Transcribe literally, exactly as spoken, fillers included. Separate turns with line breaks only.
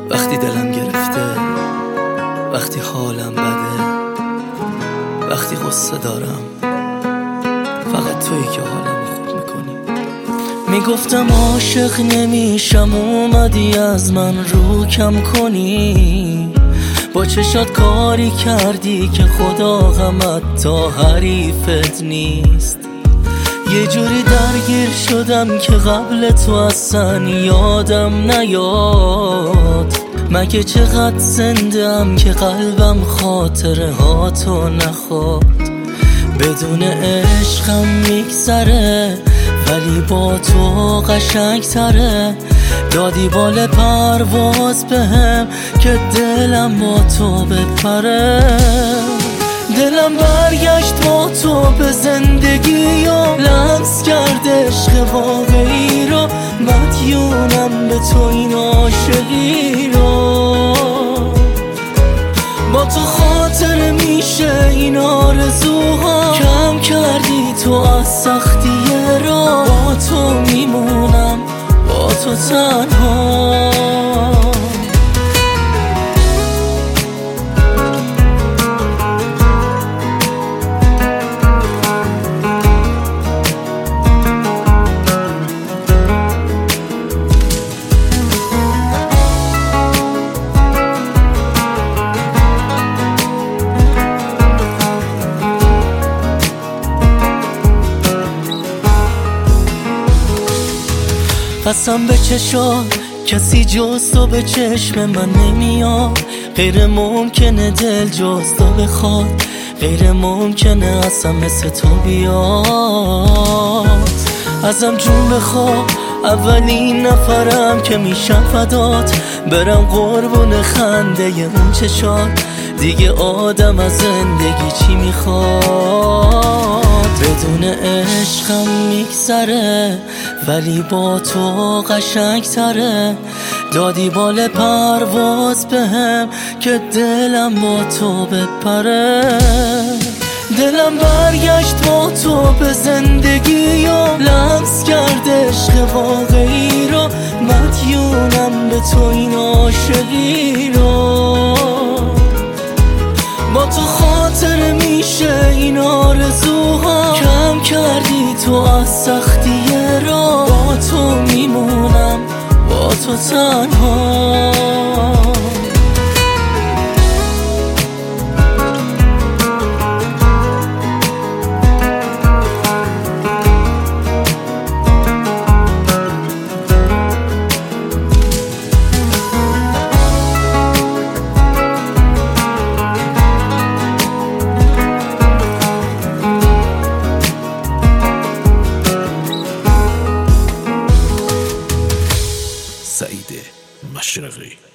وقتی دلم گرفته، وقتی حالم بده، وقتی غصه دارم، فقط تویی که حالم خوب میکنی. میگفتم عاشق نمیشم، اومدی از من رو کم کنی. با چشات کاری کردی که خدا غمت تا حریفت نیست. یه جوری درگیر شدم که قبل تو اصلا یادم نیاد. مگه چقدر زندم که قلبم خاطره ها تو نخواد. بدون عشقم میگذره، ولی با تو قشنگ تره. دادی بال پرواز بهم که دلم با تو بپره. دلم برگشت با تو به زندگی و لمس کرد عشق واقعی رو. مدیونم به تو این عاشقی رو. با تو خاطر میشه این آرزوها. کم کردی تو از سختی را. با تو میمونم، با تو تنها. قسم به چشات کسی جز تو به چشم من نمیاد. غیر ممکنه دل جز تو بخواد. غیر ممکنه اصلا مثل تو بیاد. ازم جون بخواه، اولین نفرم که میشم فدات. برم قربون خنده اون چشات. دیگه آدم از زندگی چی میخواد؟ بدون عشقم میگذره، ولی با تو قشنگ تره. دادی بال پرواز بهم که دلم با تو بپره. دلم برگشت با تو به زندگی و لمس کرد عشق واقعی رو. مدیونم به تو این عاشقی رو. با تو خاطر میشه این آرزوها. کم کردی تو از سختی را. با تو میمونم، با تو تنها.
سعید مشرقی.